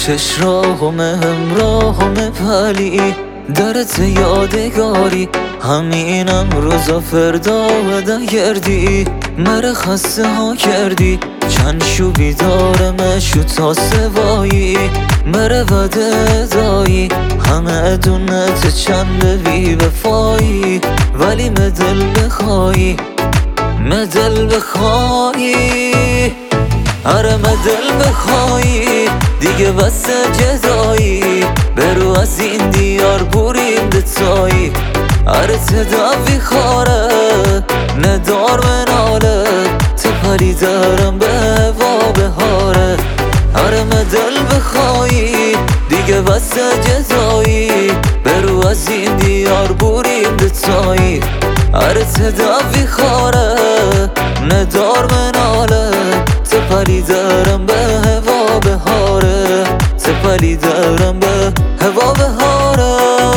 چش راهم همراهم پلی درت یادگاری همینم روزا فردا و دگردی مره خسته ها کردی چند شوبی دارمشو تا سوایی مره وده دایی همه دونت چند بی بفایی ولی مدل بخوایی مدل بخوایی آره مدل بخوایی دیگه بس جدایی برو از این دیار بریم دتایی آره تداوی خاره ندار مناله تپلی دارم به هوا بهاره آره مدل بخوایی دیگه بس جدایی برو از این دیار بریم دتایی آره تداوی خاره ندار مناله تپلی دارم به هوا بهاره تپلی دارم به هوا بهاره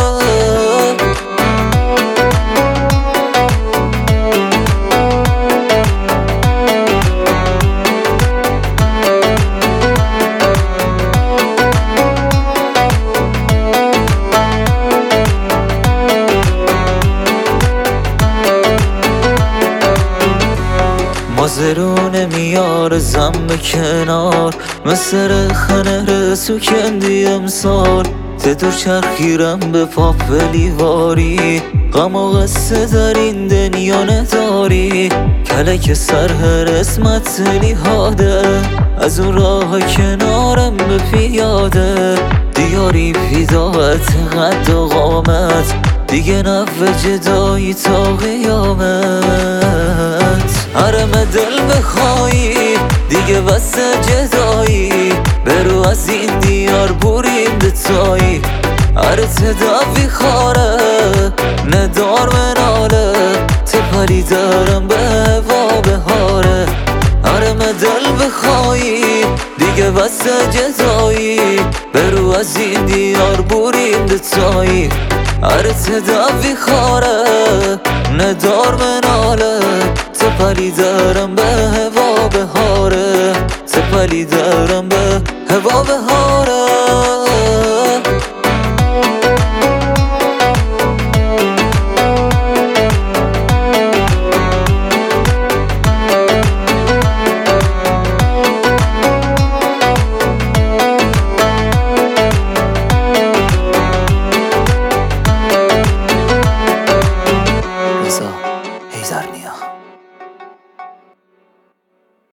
مازرونه میار زم به کنار مثل رخنه رسو کندی امسال تدور چرخیرم به پاپ لیواری غم و قصه در این دنیا نداری کلک سر هر اسمت لیهاده از اون راه کنارم به پیاده دیاری فیداعت قد و قامت دیگه نفع جدایی تا قیامت آره مدل بخوایی دیگه بس جدایی برو از این دیار بریم دتایی آره تداوی خاره ندار مناله تپلی دارم به هوا بهاره آره مدل بخوایی دیگه بس جدایی برو از این دیار بریم دتایی آره تداوی خاره ندار مناله تپلی دارم به هوا بهاره تپلی دارم به هوا بهاره